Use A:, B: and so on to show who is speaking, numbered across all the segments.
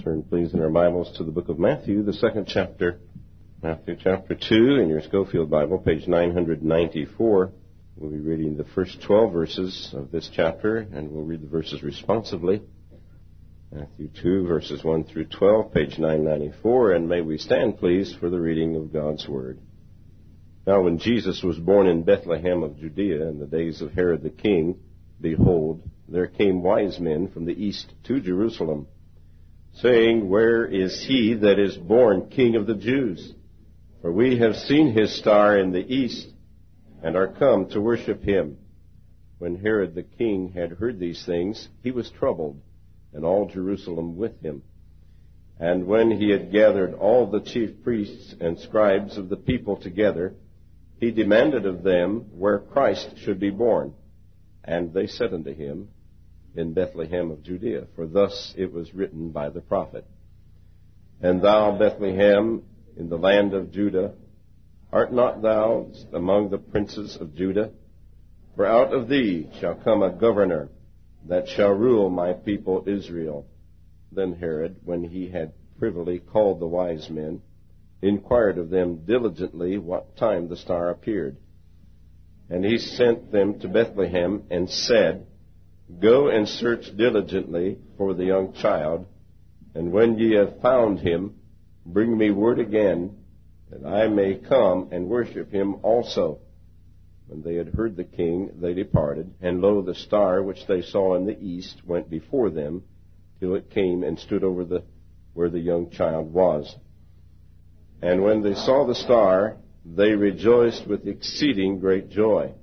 A: Turn, please, in our Bibles to the book of Matthew, the second chapter. Matthew chapter 2 in your Schofield Bible, page 994. We'll be reading the first 12 verses of this chapter, and we'll read the verses responsively. Matthew 2, verses 1 through 12, page 994, and may we stand, please, for the reading of God's Word. Now, when Jesus was born in Bethlehem of Judea in the days of Herod the king, behold, there came wise men from the east to Jerusalem, saying, Where is he that is born King of the Jews? For we have seen his star in the east, and are come to worship him. When Herod the king had heard these things, he was troubled, and all Jerusalem with him. And when he had gathered all the chief priests and scribes of the people together, he demanded of them where Christ should be born. And they said unto him, In Bethlehem of Judea, for thus it was written by the prophet, And thou, Bethlehem, in the land of Judah, art not thou among the princes of Judah? For out of thee shall come a governor that shall rule my people Israel. Then Herod, when he had privily called the wise men, inquired of them diligently what time the star appeared. And he sent them to Bethlehem, and said, Go and search diligently for the young child, and when ye have found him, bring me word again, that I may come and worship him also. When they had heard the king, they departed, and lo, the star which they saw in the east went before them, till it came and stood over where the young child was. And when they saw the star, they rejoiced with exceeding great joy.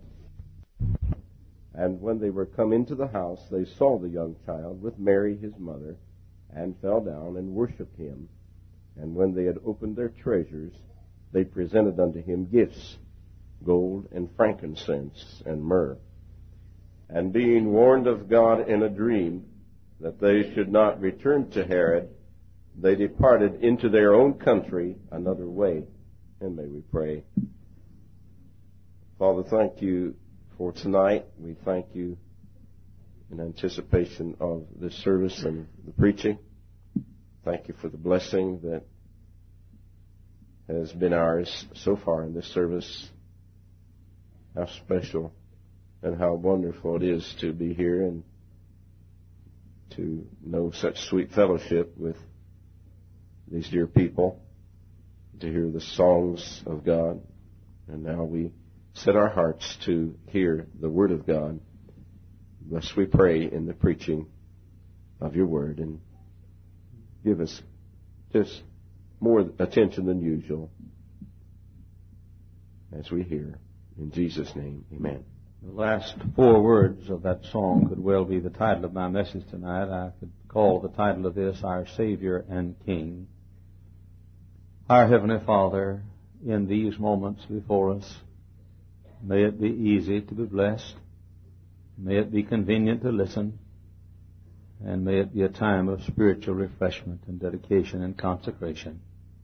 A: And when they were come into the house, they saw the young child with Mary his mother, and fell down and worshipped him. And when they had opened their treasures, they presented unto him gifts, gold and frankincense and myrrh. And being warned of God in a dream that they should not return to Herod, they departed into their own country another way. And may we pray. Father, thank you for tonight. We thank you in anticipation of this service and the preaching. Thank you for the blessing that has been ours so far in this service. How special and how wonderful it is to be here and to know such sweet fellowship with these dear people, to hear the songs of God. And now we set our hearts to hear the Word of God. Thus we pray in the preaching of your Word, and give us just more attention than usual as we hear. In Jesus' name, amen.
B: The last four words of that song could well be the title of my message tonight. I could call the title of this, Our Savior and King. Our Heavenly Father, in these moments before us, may it be easy to be blessed, may it be convenient to listen, and may it be a time of spiritual refreshment and dedication and consecration.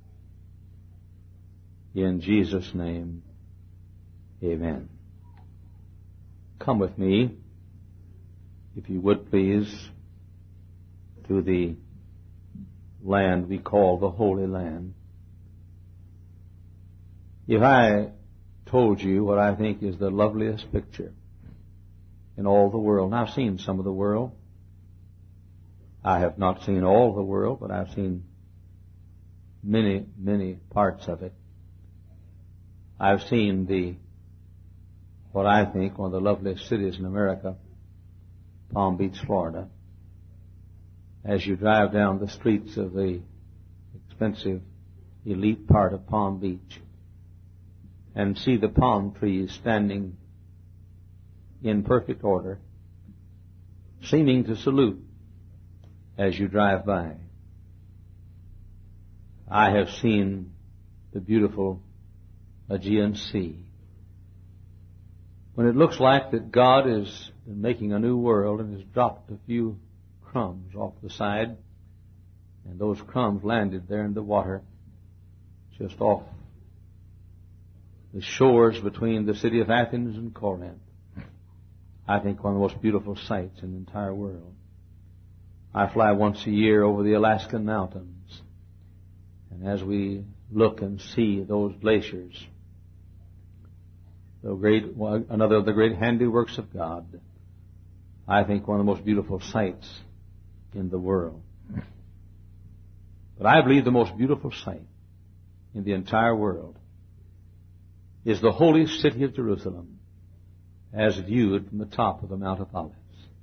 B: In Jesus' name, amen. Come with me, if you would please, to the land we call the Holy Land. If I told you what I think is the loveliest picture in all the world, and I've seen some of the world. I have not seen all the world, but I've seen many, many parts of it. I've seen what I think one of the loveliest cities in America, Palm Beach, Florida. As you drive down the streets of the expensive, elite part of Palm Beach, and see the palm trees standing in perfect order, seeming to salute as you drive by. I have seen the beautiful Aegean Sea. When it looks like that God is making a new world and has dropped a few crumbs off the side, and those crumbs landed there in the water just off the shores between the city of Athens and Corinth. I think one of the most beautiful sights in the entire world. I fly once a year over the Alaskan mountains. And as we look and see those glaciers, another of the great handiworks of God, I think one of the most beautiful sights in the world. But I believe the most beautiful sight in the entire world is the holy city of Jerusalem as viewed from the top of the Mount of Olives.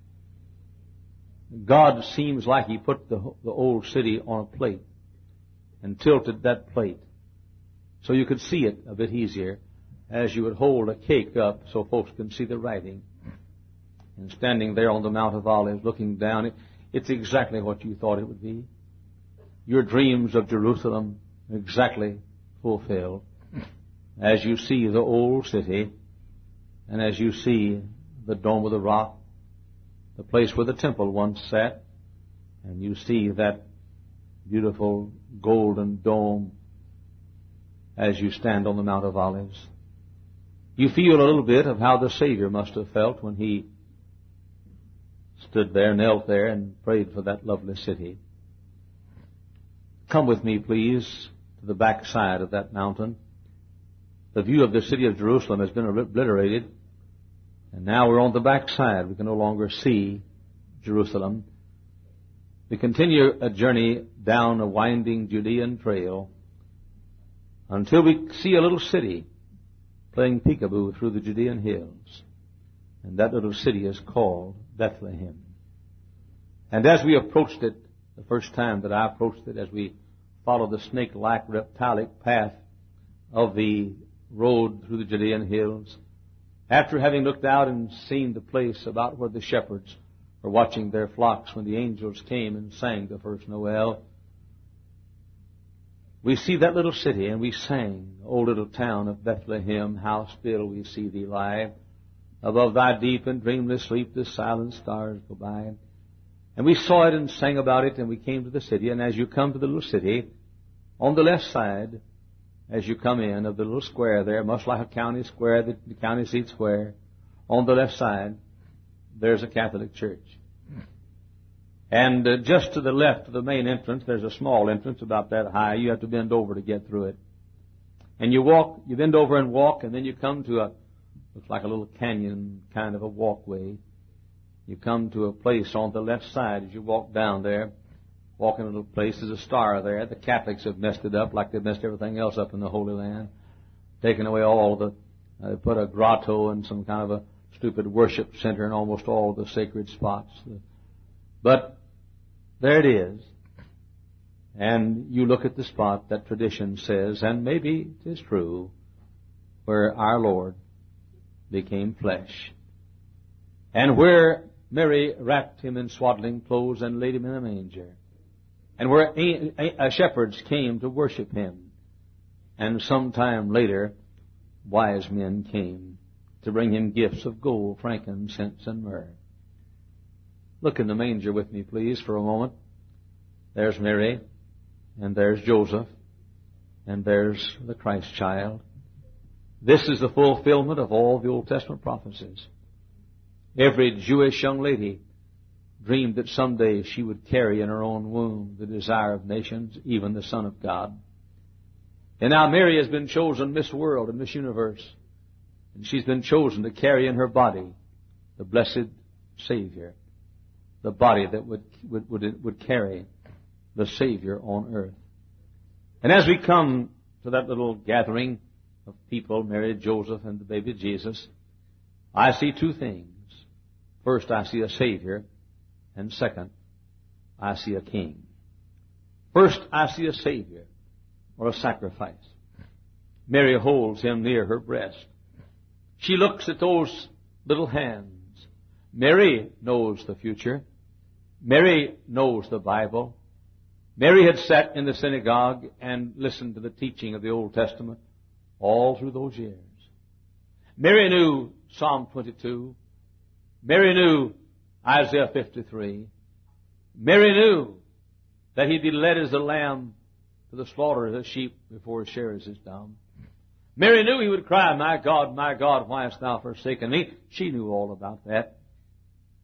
B: God seems like He put the old city on a plate and tilted that plate so you could see it a bit easier as you would hold a cake up so folks can see the writing. And standing there on the Mount of Olives looking down, it's exactly what you thought it would be. Your dreams of Jerusalem exactly fulfilled as you see the old city and as you see the Dome of the Rock, the place where the temple once sat, and you see that beautiful golden dome as you stand on the Mount of Olives. You feel a little bit of how the Savior must have felt when He stood there, knelt there, and prayed for that lovely city. Come with me, please, to the back side of that mountain. The view of the city of Jerusalem has been obliterated, and now we're on the back side. We can no longer see Jerusalem. We continue a journey down a winding Judean trail until we see a little city playing peekaboo through the Judean hills. And that little city is called Bethlehem. And as we approached it, the first time that I approached it, as we followed the snake-like reptilic path of the road through the Judean hills, after having looked out and seen the place about where the shepherds were watching their flocks when the angels came and sang the first Noel, we see that little city and we sang, O little town of Bethlehem, how still we see thee lie. Above thy deep and dreamless sleep the silent stars go by. And we saw it and sang about it, and we came to the city. And as you come to the little city, on the left side, as you come in of the little square there, much like a county square, the county seat square, on the left side, there's a Catholic church. And just to the left of the main entrance, there's a small entrance about that high. You have to bend over to get through it. And you bend over and walk, and then you come to looks like a little canyon kind of a walkway. You come to a place on the left side as you walk down there. Walk in a little place, there's a star there. The Catholics have messed it up like they've messed everything else up in the Holy Land. Taken away they put a grotto and some kind of a stupid worship center in almost all the sacred spots. But there it is. And you look at the spot that tradition says, and maybe it is true, where our Lord became flesh. And where Mary wrapped Him in swaddling clothes and laid Him in a manger. And where shepherds came to worship Him. And sometime later, wise men came to bring Him gifts of gold, frankincense, and myrrh. Look in the manger with me, please, for a moment. There's Mary, and there's Joseph, and there's the Christ child. This is the fulfillment of all the Old Testament prophecies. Every Jewish young lady dreamed that someday she would carry in her own womb the desire of nations, even the Son of God. And now Mary has been chosen Miss World and Miss Universe. And she's been chosen to carry in her body the blessed Savior, the body that would carry the Savior on earth. And as we come to that little gathering of people, Mary, Joseph, and the baby Jesus, I see two things. First, I see a Savior, and second, I see a King. First, I see a Savior, or a sacrifice. Mary holds Him near her breast. She looks at those little hands. Mary knows the future. Mary knows the Bible. Mary had sat in the synagogue and listened to the teaching of the Old Testament all through those years. Mary knew Psalm 22. Mary knew Isaiah 53. Mary knew that He'd be led as a lamb to the slaughter of the sheep before His shearers is dumb. Mary knew He would cry, my God, why hast thou forsaken me? She knew all about that.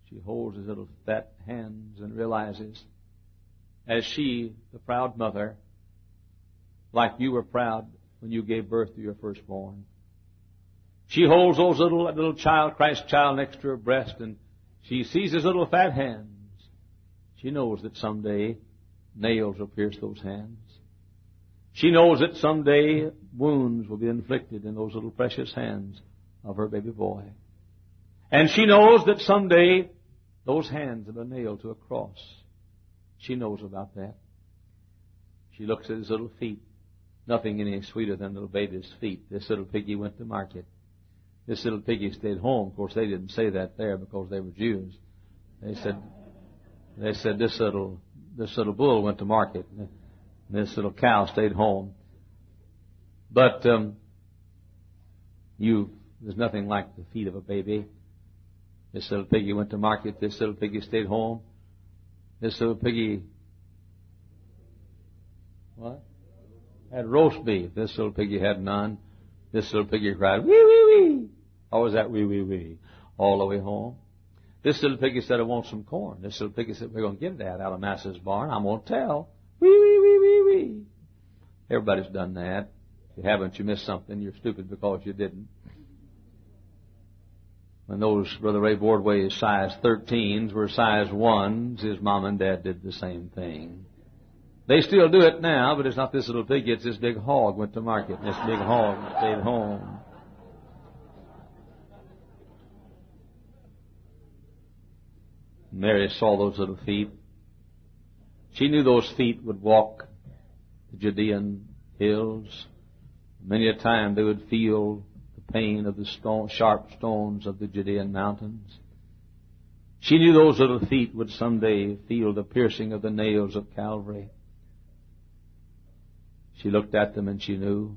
B: She holds his little fat hands and realizes, as she, the proud mother, like you were proud when you gave birth to your firstborn, she holds that little child, Christ child, next to her breast, and she sees his little fat hands. She knows that someday nails will pierce those hands. She knows that someday wounds will be inflicted in those little precious hands of her baby boy. And she knows that someday those hands have been nailed to a cross. She knows about that. She looks at his little feet. Nothing any sweeter than little baby's feet. This little piggy went to market. This little piggy stayed home. Of course, they didn't say that there because they were Jews. They said this little bull went to market. And this little cow stayed home. But there's nothing like the feet of a baby. This little piggy went to market. This little piggy stayed home. This little piggy, had roast beef. This little piggy had none. This little piggy cried, wee, wee, wee. How was that wee, wee, wee? All the way home. This little piggy said, I want some corn. This little piggy said, we're going to get that out of Massa's barn. I'm going to tell. Wee, wee, wee, wee, wee. Everybody's done that. If you haven't, you missed something. You're stupid because you didn't. When those Brother Ray Bordway's size 13s were size 1s, his mom and dad did the same thing. They still do it now, but it's not this little piggy, it's this big hog went to market, and this big hog stayed home. Mary saw those little feet. She knew those feet would walk the Judean hills. Many a time they would feel the pain of the sharp stones of the Judean mountains. She knew those little feet would someday feel the piercing of the nails of Calvary. She looked at them and she knew.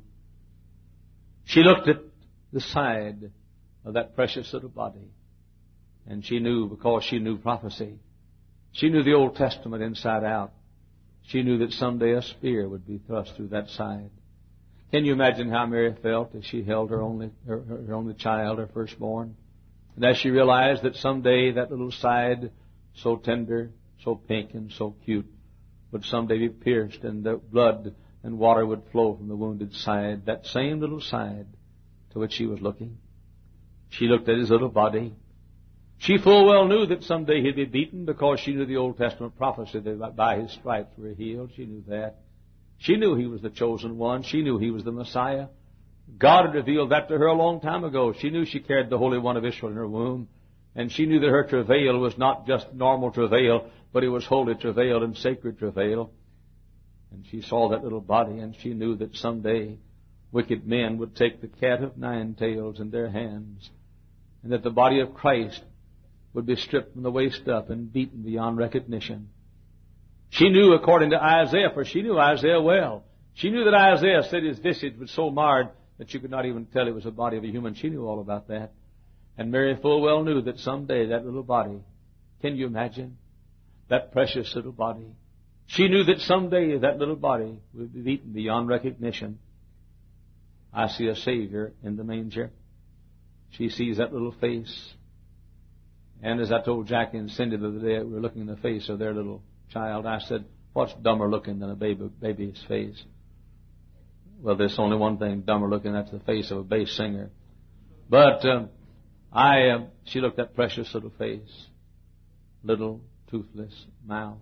B: She looked at the side of that precious little body. And she knew because she knew prophecy. She knew the Old Testament inside out. She knew that someday a spear would be thrust through that side. Can you imagine how Mary felt as she held her only child, her firstborn? And as she realized that someday that little side, so tender, so pink and so cute, would someday be pierced and the blood and water would flow from the wounded side, that same little side to which she was looking. She looked at his little body. She full well knew that someday he'd be beaten because she knew the Old Testament prophecy that by his stripes we were healed. She knew that. She knew he was the chosen one. She knew he was the Messiah. God had revealed that to her a long time ago. She knew she carried the Holy One of Israel in her womb. And she knew that her travail was not just normal travail, but it was holy travail and sacred travail. And she saw that little body, and she knew that someday wicked men would take the cat of nine tails in their hands, and that the body of Christ would be stripped from the waist up and beaten beyond recognition. She knew, according to Isaiah, for she knew Isaiah well. She knew that Isaiah said his visage was so marred that you could not even tell it was the body of a human. She knew all about that. And Mary full well knew that someday that little body, can you imagine? That precious little body. She knew that someday that little body would be beaten beyond recognition. I see a Savior in the manger. She sees that little face. And as I told Jackie and Cindy the other day, we were looking in the face of their little child. I said, what's dumber looking than a baby's face? Well, there's only one thing dumber looking, that's the face of a bass singer. But she looked at that precious little face, little toothless mouth,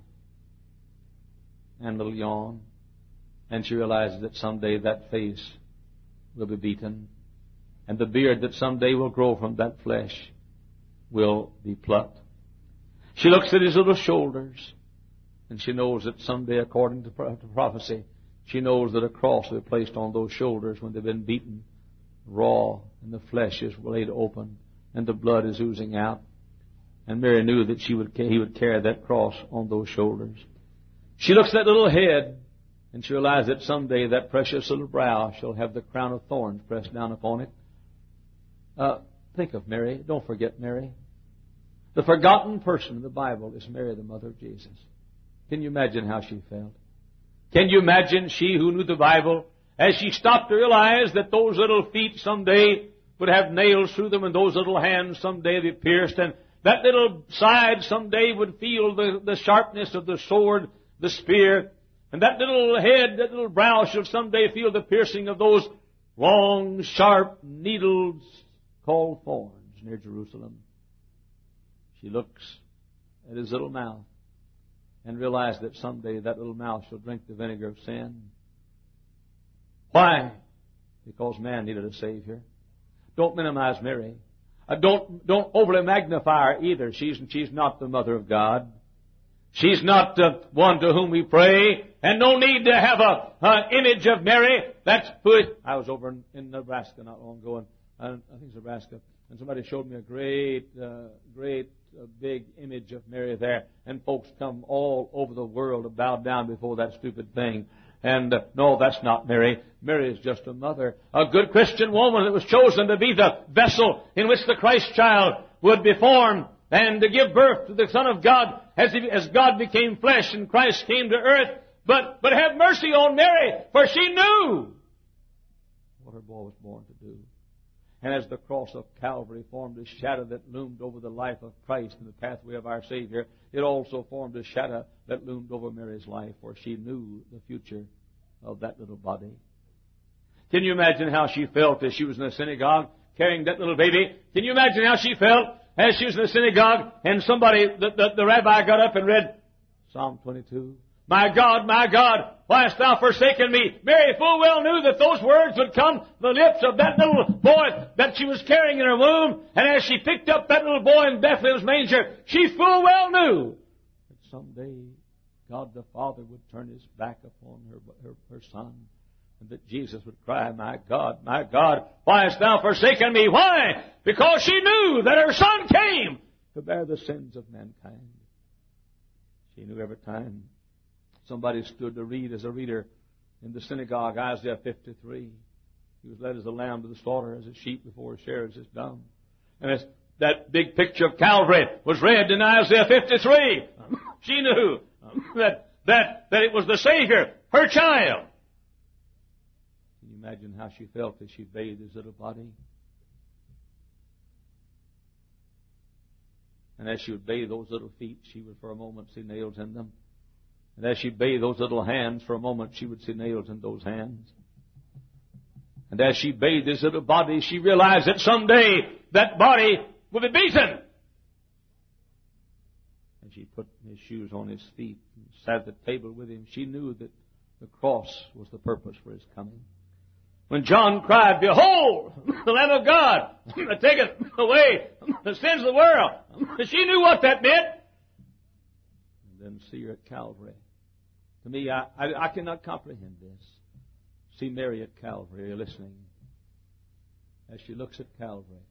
B: and little yawn, and she realizes that someday that face will be beaten, and the beard that someday will grow from that flesh will be plucked. She looks at his little shoulders, and she knows that someday, according to prophecy, she knows that a cross will be placed on those shoulders when they've been beaten raw, and the flesh is laid open, and the blood is oozing out. And Mary knew that he would carry that cross on those shoulders. She looks at that little head, and she realizes that someday that precious little brow shall have the crown of thorns pressed down upon it. Think of Mary. Don't forget Mary. The forgotten person in the Bible is Mary, the mother of Jesus. Can you imagine how she felt? Can you imagine she who knew the Bible, as she stopped to realize that those little feet someday would have nails through them and those little hands someday be pierced, and that little side someday would feel the sharpness of the sword, the spear. And that little head, that little brow should someday feel the piercing of those long, sharp needles called thorns near Jerusalem. She looks at his little mouth and realizes that someday that little mouth shall drink the vinegar of sin. Why? Because man needed a Savior. Don't minimize Mary. Don't overly magnify her either. She's not the Mother of God. She's not the one to whom we pray. And no need to have an image of Mary. That's who it. I was over in Nebraska not long ago, and I think it's Nebraska, and somebody showed me a great big image of Mary there. And folks come all over the world to bow down before that stupid thing. And no, that's not Mary. Mary is just a mother, a good Christian woman that was chosen to be the vessel in which the Christ child would be formed and to give birth to the Son of God as God became flesh and Christ came to earth. But have mercy on Mary, for she knew what her boy was born to do. And as the cross of Calvary formed a shadow that loomed over the life of Christ and the pathway of our Savior, it also formed a shadow that loomed over Mary's life, for she knew the future of that little body. Can you imagine how she felt as she was in the synagogue carrying that little baby? Can you imagine how she felt as she was in the synagogue and the rabbi got up and read Psalm 22? My God, why hast thou forsaken me? Mary full well knew that those words would come from the lips of that little boy that she was carrying in her womb. And as she picked up that little boy in Bethlehem's manger, she full well knew that someday God the Father would turn His back upon her Son. And that Jesus would cry, my God, why hast thou forsaken me? Why? Because she knew that her Son came to bear the sins of mankind. She knew every time somebody stood to read as a reader in the synagogue, Isaiah 53. He was led as a lamb to the slaughter, as a sheep before his shearers is dumb. And as that big picture of Calvary was read in Isaiah 53, she knew that it was the Savior, her child. Can you imagine how she felt as she bathed his little body? And as she would bathe those little feet, she would for a moment see nails in them. And as she bathed those little hands, for a moment she would see nails in those hands. And as she bathed his little body, she realized that someday that body would be beaten. And she put his shoes on his feet and sat at the table with him. She knew that the cross was the purpose for his coming. When John cried, behold, the Lamb of God that taketh away the sins of the world, she knew what that meant. And then see her at Calvary. To me, I cannot comprehend this. See Mary at Calvary listening as she looks at Calvary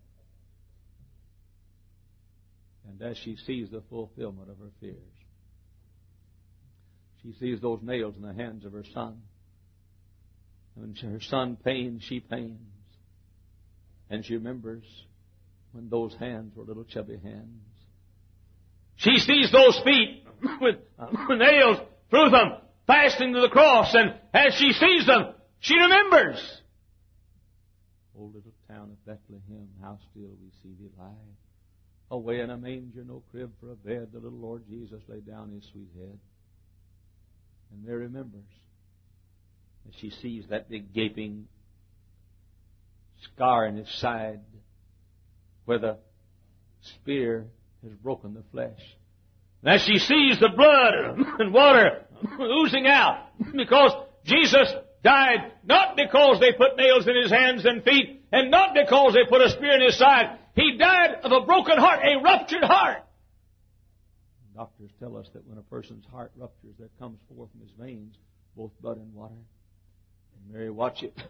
B: and as she sees the fulfillment of her fears. She sees those nails in the hands of her Son. When her Son pains, she pains. And she remembers when those hands were little chubby hands. She sees those feet with nails through them, fastening to the cross, and as she sees them, she remembers. O little town of Bethlehem, how still we see thee lie. Away in a manger, no crib for a bed, the little Lord Jesus laid down his sweet head. And Mary remembers as she sees that big gaping scar in his side where the spear has broken the flesh. And as she sees the blood and water oozing out, because Jesus died not because they put nails in his hands and feet, and not because they put a spear in his side. He died of a broken heart, a ruptured heart. Doctors tell us that when a person's heart ruptures, there comes forth from his veins both blood and water. And Mary watched it.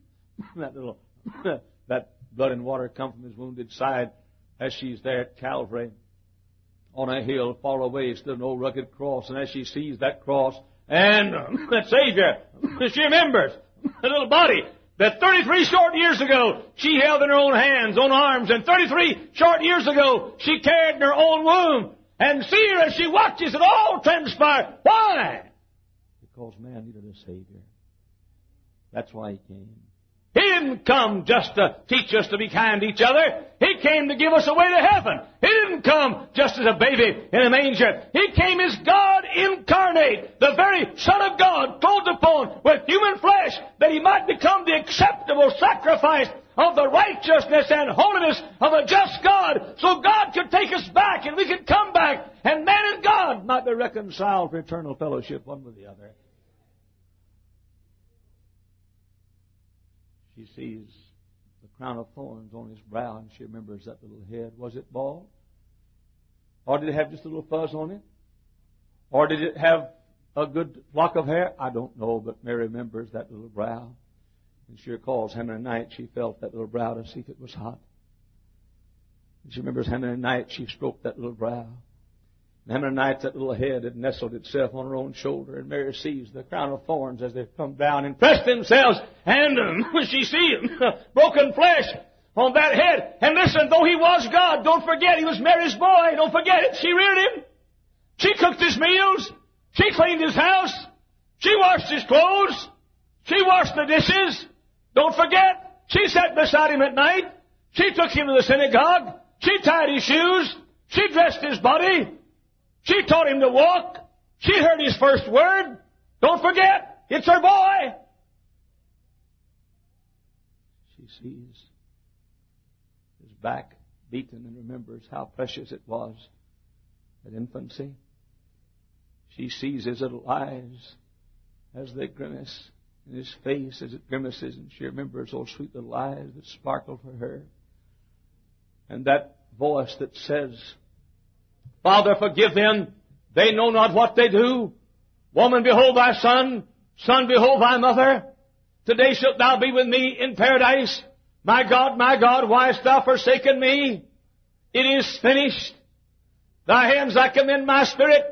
B: that blood and water come from his wounded side as she's there at Calvary. On a hill far away stood an old rugged cross, and as she sees that cross and that Savior, she remembers the little body that 33 short years ago she held in her own hands, own arms, and 33 short years ago she carried in her own womb. And see her as she watches it all transpire. Why? Because man needed a Savior. That's why he came. He didn't come just to teach us to be kind to each other. He came to give us a way to heaven. He didn't didn't come just as a baby in a manger. He came as God incarnate, the very Son of God, clothed upon with human flesh, that He might become the acceptable sacrifice of the righteousness and holiness of a just God, so God could take us back and we could come back, and man and God might be reconciled for eternal fellowship one with the other. She sees the crown of thorns on His brow, and she remembers that little head. Was it bald? Or did it have just a little fuzz on it? Or did it have a good lock of hair? I don't know, but Mary remembers that little brow. And she recalls how many nights she felt that little brow to see if it was hot. And she remembers how many nights she stroked that little brow. And how many nights that little head had nestled itself on her own shoulder. And Mary sees the crown of thorns as they come down and press themselves. And she sees broken flesh on that head. And listen, though He was God, don't forget He was Mary's boy. Don't forget it. She reared Him. She cooked His meals. She cleaned His house. She washed His clothes. She washed the dishes. Don't forget, she sat beside Him at night. She took Him to the synagogue. She tied His shoes. She dressed His body. She taught Him to walk. She heard His first word. Don't forget, it's her boy. She sees His back beaten and remembers how precious it was at infancy. She sees His little eyes as they grimace, in His face as it grimaces, and she remembers those sweet little eyes that sparkle for her. And that voice that says, Father, forgive them. They know not what they do. Woman, behold thy son. Son, behold thy mother. Today shalt thou be with me in paradise. My God, why hast thou forsaken me? It is finished. Thy hands I commend my spirit.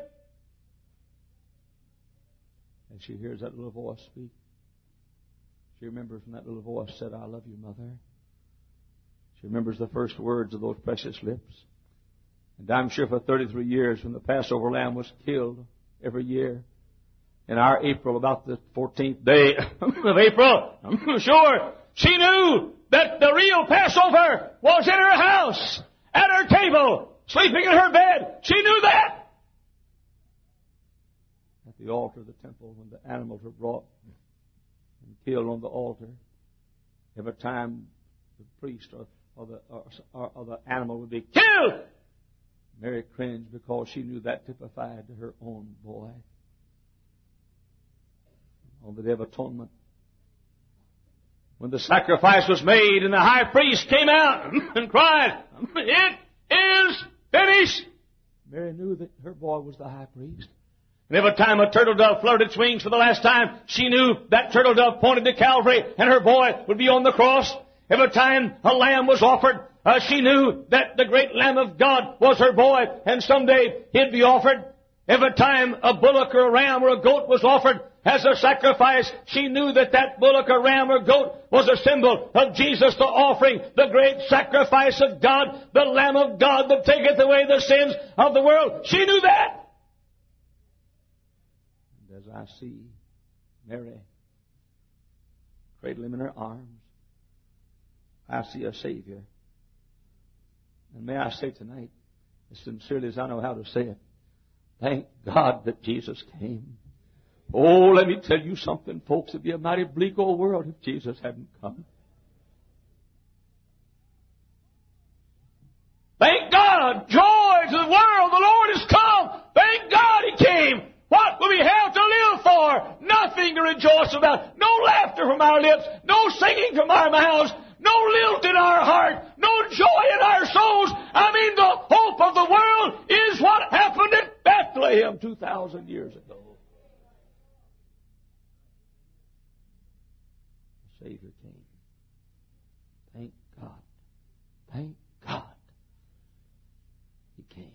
B: And she hears that little voice speak. She remembers when that little voice said, I love you, Mother. She remembers the first words of those precious lips. And I'm sure for 33 years when the Passover lamb was killed every year, in our April, about the 14th day of April, I'm sure she knew that the real Passover was in her house, at her table, sleeping in her bed. She knew that. At the altar of the temple, when the animals were brought and killed on the altar, every time the priest or the animal would be killed, Mary cringed because she knew that typified her own boy. On the Day of Atonement, when the sacrifice was made and the high priest came out and cried, It is finished! Mary knew that her boy was the high priest. And every time a turtle dove fluttered its wings for the last time, she knew that turtle dove pointed to Calvary and her boy would be on the cross. Every time a lamb was offered, she knew that the great Lamb of God was her boy, and someday He'd be offered. Every time a bullock or a ram or a goat was offered as a sacrifice, she knew that that bullock or ram or goat was a symbol of Jesus, the offering, the great sacrifice of God, the Lamb of God that taketh away the sins of the world. She knew that. And as I see Mary cradle Him in her arms, I see a Savior. And may I say tonight, as sincerely as I know how to say it, thank God that Jesus came. Oh, let me tell you something, folks. It'd be a mighty bleak old world if Jesus hadn't come. Thank God! Joy to the world! The Lord has come! Thank God He came! What will we have to live for? Nothing to rejoice about. No laughter from our lips. No singing from our mouths. No lilt in our heart. No joy in our souls. I mean, the hope of the world is what happened at Bethlehem 2,000 years ago. The Savior came. Thank God. Thank God. He came.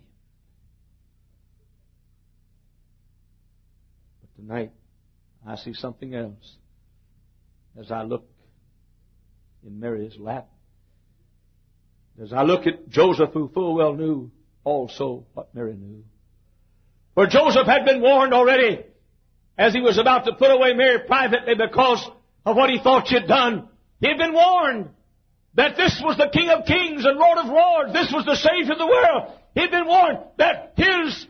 B: But tonight, I see something else as I look in Mary's lap. As I look at Joseph, who full well knew also what Mary knew. For Joseph had been warned already as he was about to put away Mary privately because of what he thought she had done. He had been warned that this was the King of Kings and Lord of Lords. This was the Savior of the world.
C: He'd been warned that his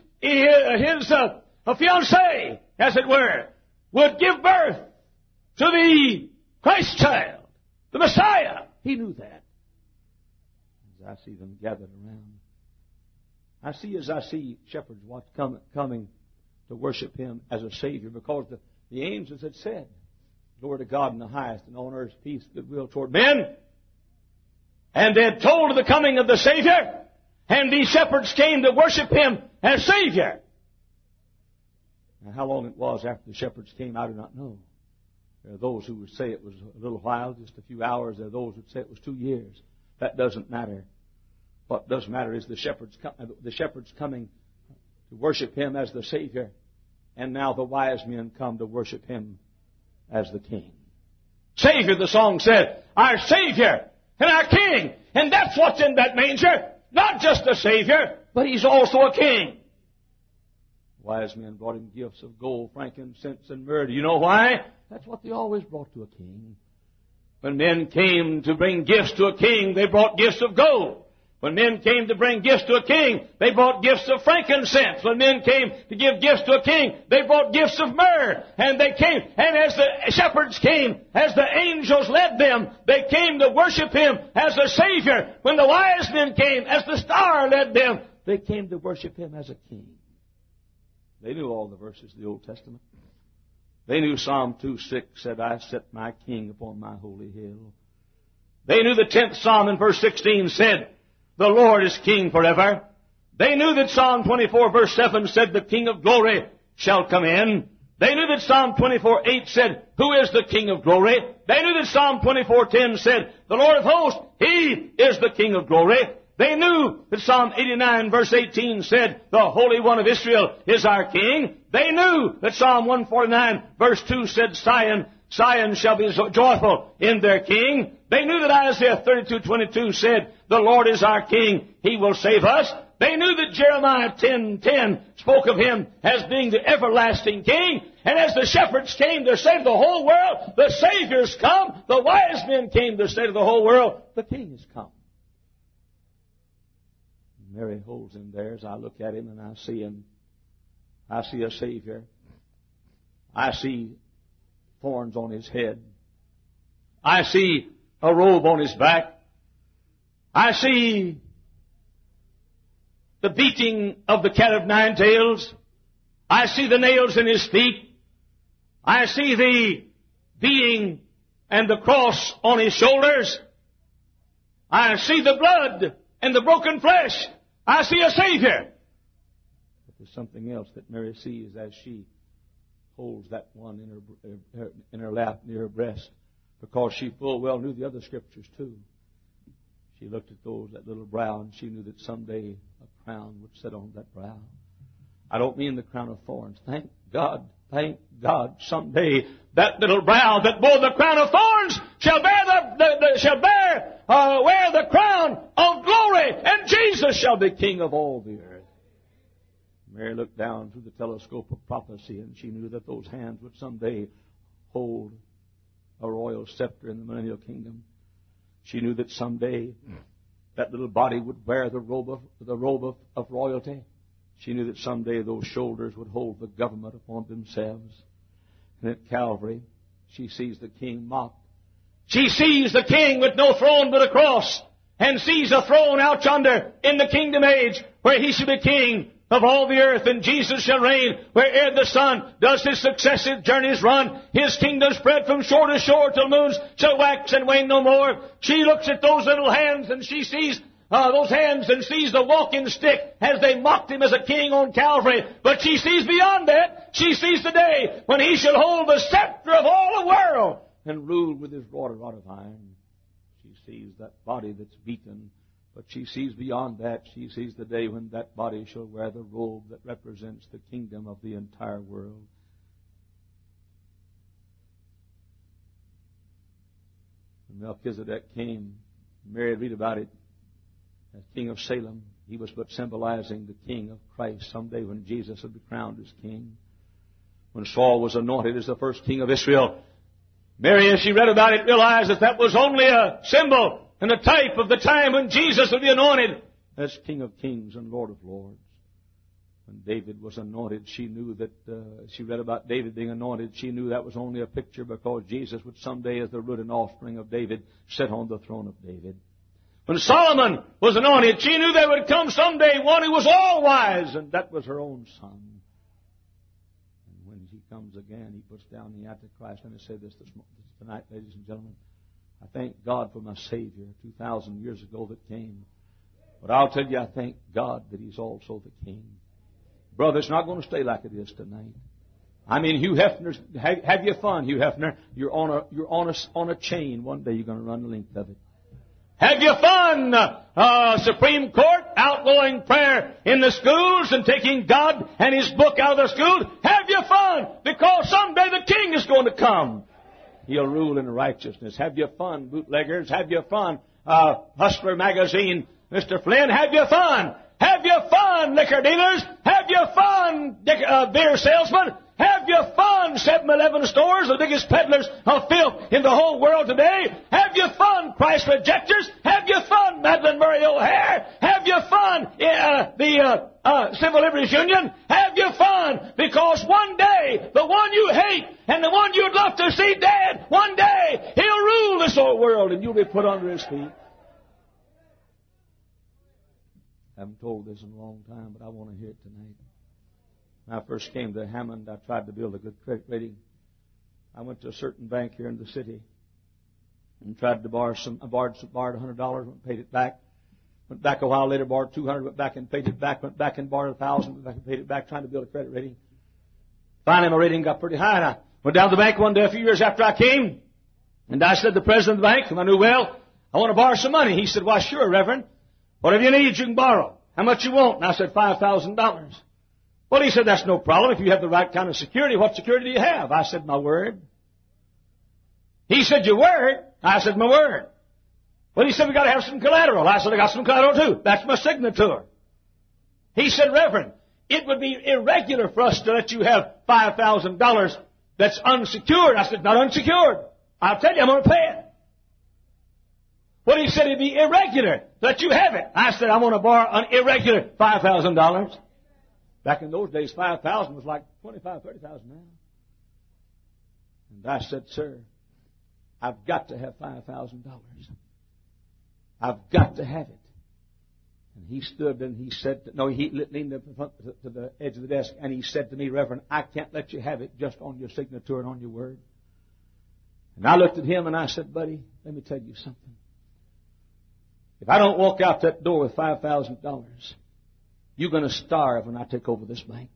C: fiancée, as it were, would give birth to the Christ child, the Messiah. He knew that. As I see them gathered around, I see shepherds coming to worship Him as a Savior, because the angels had said, "Glory to God in the highest, and on earth peace, goodwill toward men." And they had told of the coming of the Savior, and these shepherds came to worship Him as Savior. Now, how long it was after the shepherds came, I do not know. There are those who would say it was a little while, just a few hours. There are those who would say it was 2 years. That doesn't matter. What does matter is the shepherds coming to worship Him as the Savior, and now the wise men come to worship Him as the King. Savior, the song said, our Savior and our King. And that's what's in that manger. Not just a Savior, but He's also a King. Wise men brought Him gifts of gold, frankincense, and myrrh. Do you know why? That's what they always brought to a king. When men came to bring gifts to a king, they brought gifts of gold. When men came to bring gifts to a king, they brought gifts of frankincense. When men came to give gifts to a king, they brought gifts of myrrh. And they came, and as the shepherds came, as the angels led them, they came to worship Him as a Savior. When the wise men came, as the star led them, they came to worship Him as a King. They knew all the verses of the Old Testament. They knew Psalm 2:6 said, I set my King upon my holy hill. They knew the 10th Psalm in verse 16 said, the Lord is King forever. They knew that Psalm 24 verse 7 said, the King of glory shall come in. They knew that Psalm 24:8 said, who is the King of glory? They knew that Psalm 24:10 said, the Lord of hosts, He is the King of glory. They knew that Psalm 89 verse 18 said, the Holy One of Israel is our King. They knew that Psalm 149 verse 2 said, Zion shall be joyful in their King. They knew that Isaiah 32:22 said, the Lord is our King, He will save us. They knew that Jeremiah 10:10 spoke of Him as being the everlasting King. And as the shepherds came to save the whole world, the Savior's come. The wise men came to say to the whole world, the King has come. Mary holds Him there. As I look at Him and I see Him, I see a Savior. I see thorns on His head. I see a robe on His back. I see the beating of the cat of nine tails. I see the nails in His feet. I see the beating and the cross on His shoulders. I see the blood and the broken flesh. I see a Savior. But there's something else that Mary sees as she holds that one in her lap near her breast, because she full well knew the other scriptures too. She looked at that little brow, and she knew that someday a crown would sit on that brow. I don't mean the crown of thorns. Thank God, someday that little brow that bore the crown of thorns shall wear the crown of glory, and Jesus shall be King of all the earth. Mary looked down through the telescope of prophecy, and she knew that those hands would someday hold a royal scepter in the millennial kingdom. She knew that someday that little body would wear the robe of royalty. She knew that someday those shoulders would hold the government upon themselves. And at Calvary, she sees the King mocked. She sees the King with no throne but a cross, and sees a throne out yonder in the kingdom age where He shall be King of all the earth, and Jesus shall reign where'er the sun does his successive journeys run. His kingdom spread from shore to shore till moons shall wax and wane no more. She looks at those little hands, and she sees those hands and sees the walking stick as they mocked Him as a king on Calvary. But she sees beyond that. She sees the day when He shall hold the scepter of all the world and rule with His rod of iron. She sees that body that's beaten. But she sees beyond that. She sees the day when that body shall wear the robe that represents the kingdom of the entire world. When Melchizedek came, Mary read about it as King of Salem. He was but symbolizing the King of Christ someday when Jesus would be crowned as King. When Saul was anointed as the first King of Israel, Mary, as she read about it, realized that was only a symbol and a type of the time when Jesus would be anointed. as King of Kings and Lord of Lords. When David was anointed, she knew that, she read about David being anointed, she knew that was only a picture because Jesus would someday, as the root and offspring of David, sit on the throne of David. When Solomon was anointed, she knew there would come someday one who was all wise, and that was her own son. And when he comes again, he puts down the Antichrist. Let me say this tonight, ladies and gentlemen. I thank God for my Savior 2,000 years ago that came. But I'll tell you, I thank God that He's also the King. Brother, it's not going to stay like it is tonight. I mean, Hugh Hefner's, have your fun, Hugh Hefner. You're on a chain. One day you're going to run the length of it. Have your fun, Supreme Court, outgoing prayer in the schools and taking God and His book out of the school. Have your fun, because someday the King is going to come. He'll rule in righteousness. Have your fun, bootleggers. Have your fun, Hustler magazine. Mr. Flynn, have your fun. Have your fun, liquor dealers. Have your fun, beer salesmen. Have your fun, 7-Eleven stores, the biggest peddlers of filth in the whole world today. Have your fun, Christ rejectors. Have your fun, Madeleine Murray O'Hare. Have your fun, the Civil Liberties Union. Have your fun, because one day, the one you hate and the one you'd love to see dead, one day, he'll rule this old world and you'll be put under his feet. I haven't told this in a long time, but I want to hear it tonight. When I first came to Hammond, I tried to build a good credit rating. I went to a certain bank here in the city and tried to borrow I borrowed $100 and paid it back. Went back a while later, borrowed $200, went back and paid it back. Went back and borrowed $1,000, went back and paid it back, trying to build a credit rating. Finally, my rating got pretty high, and I went down to the bank one day a few years after I came, and I said to the president of the bank, whom I knew well, I want to borrow some money. He said, why, sure, Reverend. Whatever you need, you can borrow. How much you want? And I said, $5,000. Well, he said, that's no problem. If you have the right kind of security, what security do you have? I said, my word. He said, your word? I said, my word. Well, he said, we got to have some collateral. I said, I got some collateral too. That's my signature. He said, Reverend, it would be irregular for us to let you have $5,000 that's unsecured. I said, not unsecured. I'll tell you, I'm going to pay it. Well, he said it'd be irregular to let you have it. I said, I want to borrow an irregular $5,000. Back in those days, 5,000 was like 25, 30,000 now. And I said, sir, I've got to have $5,000. I've got to have it. And he stood and he said, he leaned up to the edge of the desk and he said to me, Reverend, I can't let you have it just on your signature and on your word. And I looked at him and I said, buddy, let me tell you something. If I don't walk out that door with $5,000, you're going to starve when I take over this bank.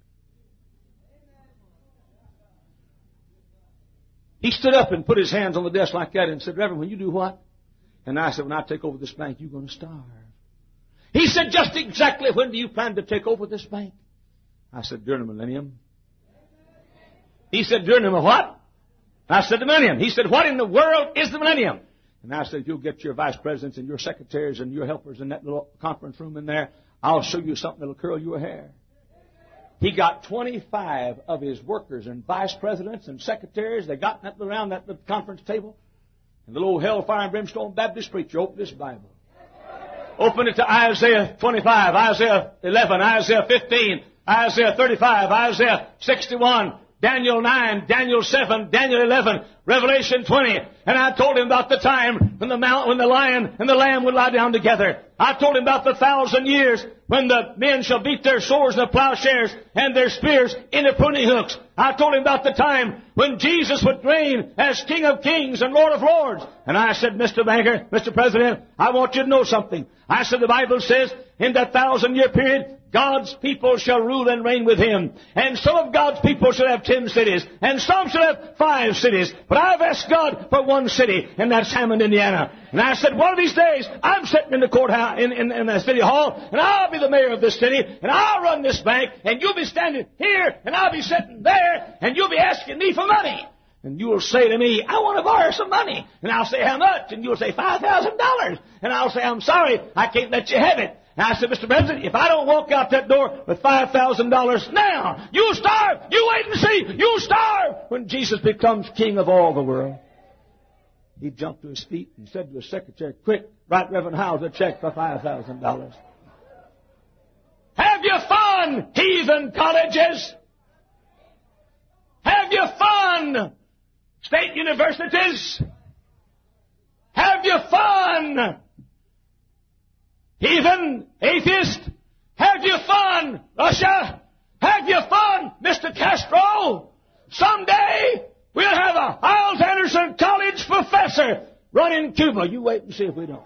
C: He stood up and put his hands on the desk like that and said, Reverend, when you do what? And I said, when I take over this bank, you're going to starve. He said, just exactly when do you plan to take over this bank? I said, during the millennium. He said, during the what? I said, the millennium. He said, what in the world is the millennium? And I said, if you'll get your vice presidents and your secretaries and your helpers in that little conference room in there, I'll show you something that'll curl your hair. He got 25 of his workers and vice presidents and secretaries. They got around that conference table. And the little hellfire and brimstone Baptist preacher opened his Bible. Opened it to Isaiah 25, Isaiah 11, Isaiah 15, Isaiah 35, Isaiah 61, Daniel 9, Daniel 7, Daniel 11, Revelation 20. And I told him about the time when the lion and the lamb would lie down together. I told him about the 1,000 years when the men shall beat their swords and their plowshares and their spears into pruning hooks. I told him about the time when Jesus would reign as King of Kings and Lord of Lords. And I said, Mr. Banker, Mr. President, I want you to know something. I said, the Bible says in that 1,000-year period, God's people shall rule and reign with Him. And some of God's people shall have 10 cities. And some shall have 5 cities. But I've asked God for 1 city, and that's Hammond, Indiana. And I said, one of these days, I'm sitting in the courthouse, in the city hall, and I'll be the mayor of this city, and I'll run this bank, and you'll be standing here, and I'll be sitting there, and you'll be asking me for money. And you'll say to me, I want to borrow some money. And I'll say, how much? And you'll say, $5,000. And I'll say, I'm sorry, I can't let you have it. And I said, Mr. President, if I don't walk out that door with $5,000 now, you'll starve. You wait and see. You'll starve when Jesus becomes King of all the world. He jumped to his feet and said to his secretary, quick, write Reverend Howes a check for $5,000. Have you fun, heathen colleges? Have you fun, state universities? Have you fun, heathen atheist? Have you fun, Russia? Have you fun, Mr. Castro? Someday we'll have a Hyles Anderson College professor running Cuba. You wait and see if we don't.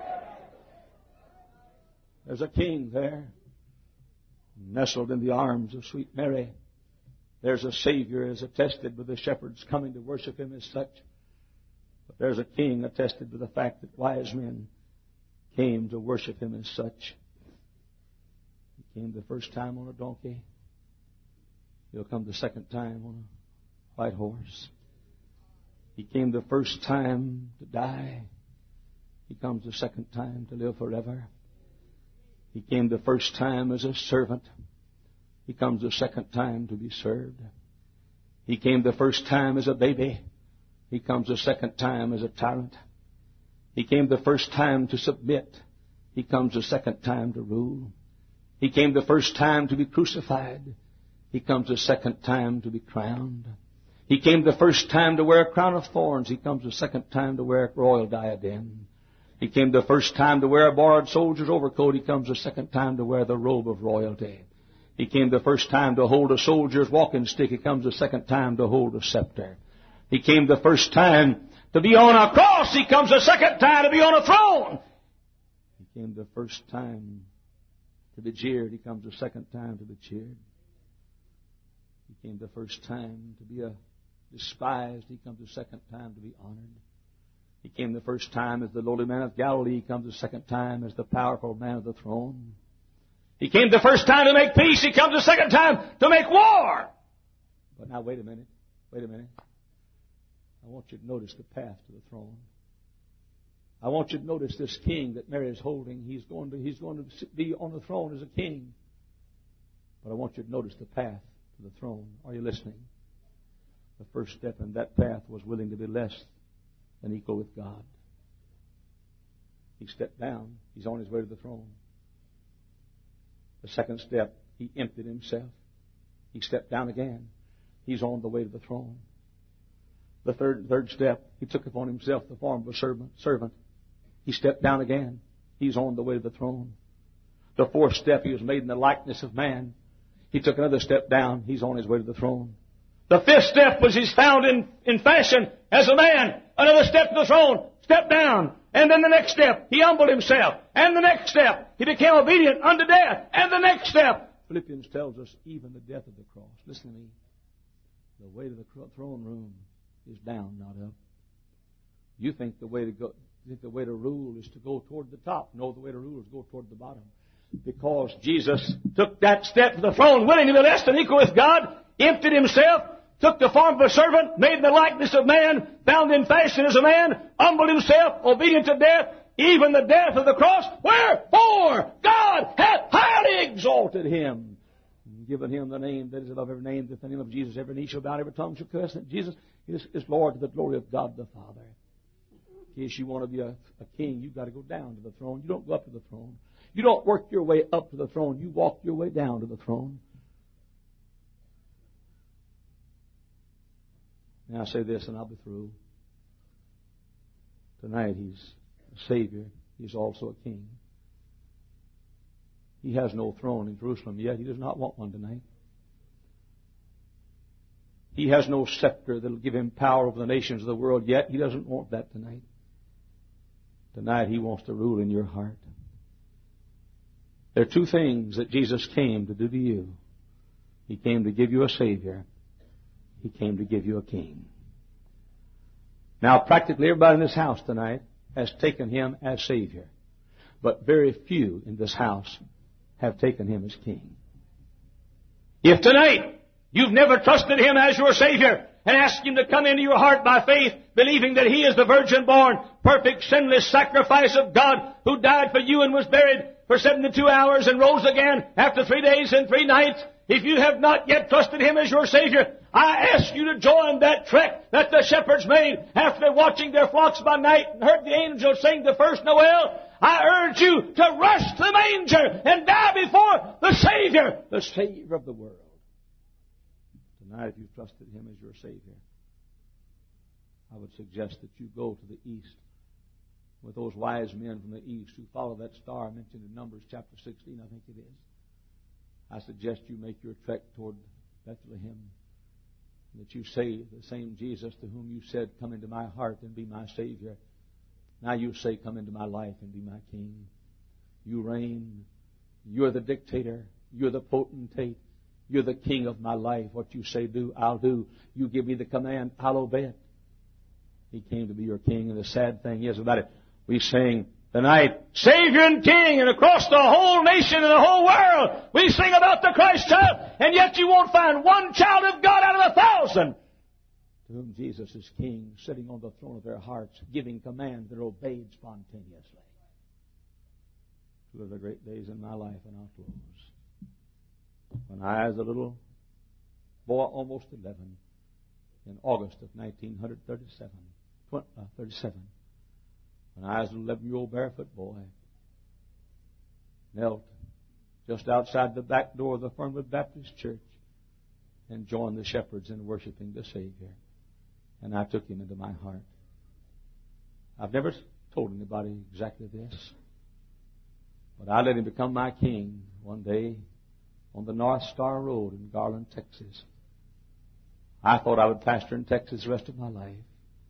C: There's a king there, nestled in the arms of sweet Mary. There's a Savior as attested with the shepherds coming to worship Him as such. But there's a king attested with the fact that wise men came to worship Him as such. He came the first time on a donkey. He'll come the second time on a white horse. He came the first time to die. He comes the second time to live forever. He came the first time as a servant. He comes the second time to be served. He came the first time as a baby. He comes the second time as a tyrant. He came the first time to submit. He comes the second time to rule. He came the first time to be crucified. He comes the second time to be crowned. He came the first time to wear a crown of thorns. He comes the second time to wear a royal diadem. He came the first time to wear a borrowed soldier's overcoat. He comes the second time to wear the robe of royalty. He came the first time to hold a soldier's walking stick. He comes the second time to hold a scepter. He came the first time to be on a cross. He comes the second time to be on a throne. He came the first time to be jeered. He comes the second time to be cheered. He came the first time to be despised. He comes the second time to be honored. He came the first time as the lowly man of Galilee. He comes the second time as the powerful man of the throne. He came the first time to make peace. He comes the second time to make war. But now, wait a minute. Wait a minute. I want you to notice the path to the throne. I want you to notice this king that Mary is holding. He's going to be on the throne as a king. But I want you to notice the path to the throne. Are you listening? The first step in that path was willing to be less than equal with God. He stepped down. He's on his way to the throne. The second step, he emptied himself. He stepped down again. He's on the way to the throne. The third step, he took upon himself the form of a servant. He stepped down again. He's on the way to the throne. The fourth step, he was made in the likeness of man. He took another step down. He's on his way to the throne. The fifth step was he's found in fashion as a man. Another step to the throne. Step down. And then the next step, he humbled himself. And the next step, he became obedient unto death. And the next step, Philippians tells us, even the death of the cross. Listen to me. The way to the throne room is down, not up. You think the way to rule is to go toward the top. No, the way to rule is to go toward the bottom. Because Jesus took that step to the throne, willing to be less than equal with God, emptied himself, took the form of a servant, made in the likeness of man, found in fashion as a man, humbled himself, obedient to death, even the death of the cross. Wherefore God hath highly exalted him, and given him the name that is above every name, that the name of Jesus every knee shall bow, every tongue shall confess that Jesus is Lord, to the glory of God the Father. In case you want to be a king, you've got to go down to the throne. You don't go up to the throne. You don't work your way up to the throne. You walk your way down to the throne. Now I say this and I'll be through. Tonight he's a Savior. He's also a King. He has no throne in Jerusalem yet. He does not want one tonight. He has no scepter that will give him power over the nations of the world yet. He doesn't want that tonight. Tonight he wants to rule in your heart. There are two things that Jesus came to do to you. He came to give you a Savior. He came to give you a King. Now, practically everybody in this house tonight has taken Him as Savior. But very few in this house have taken Him as King. If tonight you've never trusted Him as your Savior and asked Him to come into your heart by faith, believing that He is the virgin-born, perfect, sinless sacrifice of God who died for you and was buried for 72 hours and rose again after 3 days and 3 nights, if you have not yet trusted Him as your Savior, I ask you to join that trek that the shepherds made after they're watching their flocks by night and heard the angels sing the first Noel. I urge you to rush to the manger and bow before the Savior of the world. Tonight, if you've trusted Him as your Savior, I would suggest that you go to the east with those wise men from the east who follow that star mentioned in Numbers chapter 16, I think it is. I suggest you make your trek toward Bethlehem, that you say the same Jesus to whom you said, come into my heart and be my Savior. Now you say, come into my life and be my King. You reign. You're the dictator. You're the potentate. You're the King of my life. What you say do, I'll do. You give me the command, I'll obey it. He came to be your King, and the sad thing is about it, we sing tonight, Savior and King, and across the whole nation and the whole world, we sing about the Christ child, and yet you won't find one child of God out of 1,000 to whom Jesus is King, sitting on the throne of their hearts, giving commands that are obeyed spontaneously. Two of the great days in my life, and I'll close. When I was a little boy, almost 11, in August of 1937, when I was an 11-year-old barefoot boy, knelt just outside the back door of the Fernwood Baptist Church and joined the shepherds in worshiping the Savior. And I took Him into my heart. I've never told anybody exactly this, but I let Him become my King one day on the North Star Road in Garland, Texas. I thought I would pastor in Texas the rest of my life.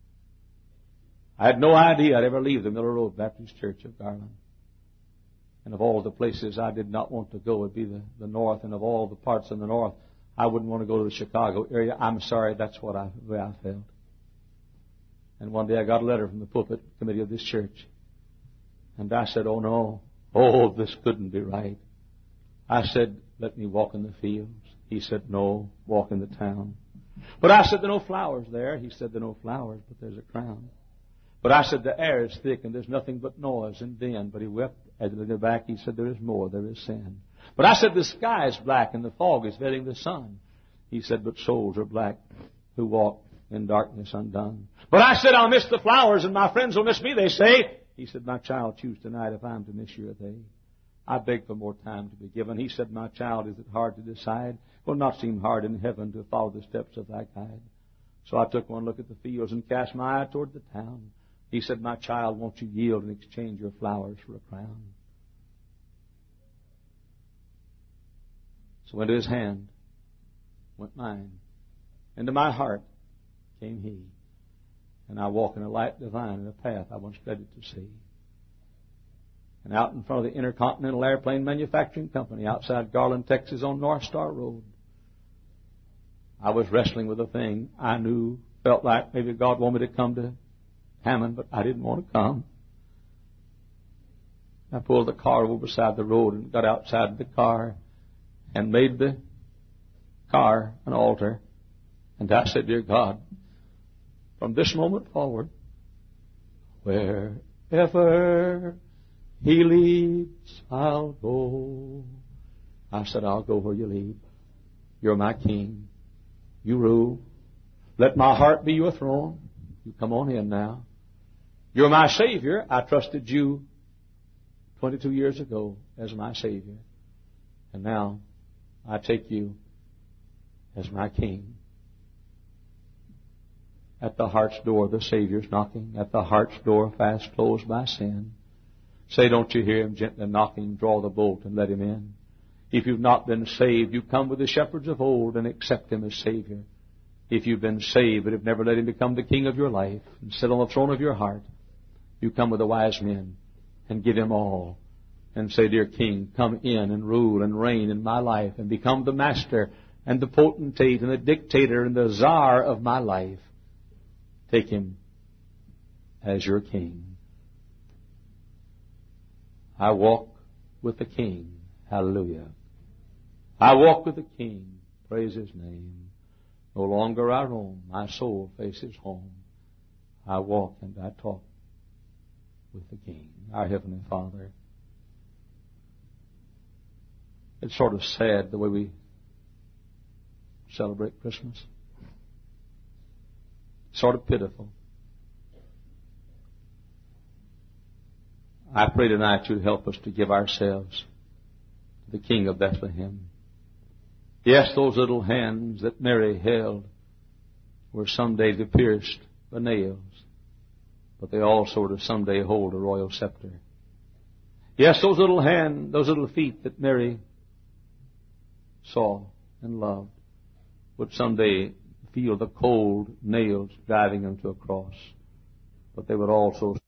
C: I had no idea I'd ever leave the Miller Road Baptist Church of Garland. And of all the places I did not want to go, would be the North. And of all the parts in the North, I wouldn't want to go to the Chicago area. I'm sorry, that's the way I felt. And one day I got a letter from the pulpit committee of this church. And I said, oh no, this couldn't be right. I said, let me walk in the fields. He said, no, walk in the town. But I said, there are no flowers there. He said, there are no flowers, but there's a crown. But I said, the air is thick and there's nothing but noise and din. But he wept as he looked back. He said, there is more, there is sin. But I said, the sky is black and the fog is veiling the sun. He said, but souls are black who walk in darkness undone. But I said, I'll miss the flowers and my friends will miss me, they say. He said, my child, choose tonight if I'm to miss you or they. I beg for more time to be given. He said, my child, is it hard to decide? It will not seem hard in heaven to follow the steps of thy guide. So I took one look at the fields and cast my eye toward the town. He said, my child, won't you yield and exchange your flowers for a crown? So into his hand went mine. Into my heart came he. And I walk in a light divine in a path I once dreaded to see. And out in front of the Intercontinental Airplane Manufacturing Company outside Garland, Texas on North Star Road, I was wrestling with a thing I knew, felt like maybe God wanted me to come to Hammond, but I didn't want to come. I pulled the car over beside the road and got outside the car and made the car an altar. And I said, dear God, from this moment forward, wherever He leads, I'll go. I said, I'll go where you lead. You're my King. You rule. Let my heart be your throne. You come on in now. You're my Savior. I trusted you 22 years ago as my Savior. And now I take you as my King. At the heart's door, the Savior's knocking. At the heart's door, fast closed by sin. Say, don't you hear Him gently knocking? Draw the bolt and let Him in. If you've not been saved, you come with the shepherds of old and accept Him as Savior. If you've been saved but have never let Him become the King of your life and sit on the throne of your heart, you come with the wise men and give Him all and say, dear King, come in and rule and reign in my life and become the master and the potentate and the dictator and the czar of my life. Take Him as your King. I walk with the King. Hallelujah. I walk with the King. Praise His name. No longer I roam. My soul faces home. I walk and I talk with the King, our Heavenly Father. It's sort of sad the way we celebrate Christmas.
B: sort of pitiful. I pray tonight you'd help us to give ourselves to the King of Bethlehem. Yes, those little hands that Mary held were someday to be pierced by nails, but they also to someday hold a royal scepter. Yes, those little hands, those little feet that Mary saw and loved would someday feel the cold nails driving them to a cross, but they would also